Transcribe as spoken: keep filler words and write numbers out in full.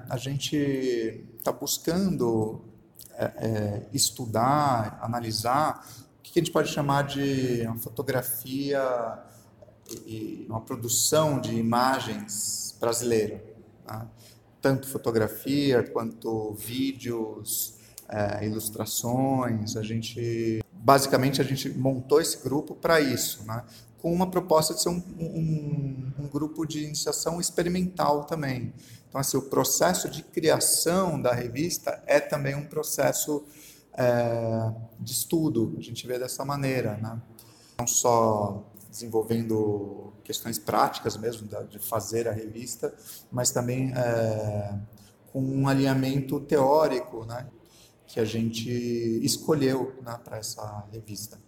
a gente está buscando é, é, estudar, analisar o que a gente pode chamar de uma fotografia e uma produção de imagens brasileira, né? Tanto fotografia quanto vídeos, é, ilustrações. A gente, basicamente, a gente montou esse grupo para isso, né? Com uma proposta de ser um, um, um grupo de iniciação experimental também. Então, assim, o processo de criação da revista é também um processo é, de estudo, a gente vê dessa maneira, né? Não só desenvolvendo questões práticas mesmo de fazer a revista, mas também é, com um alinhamento teórico, né, que a gente escolheu, né, para essa revista.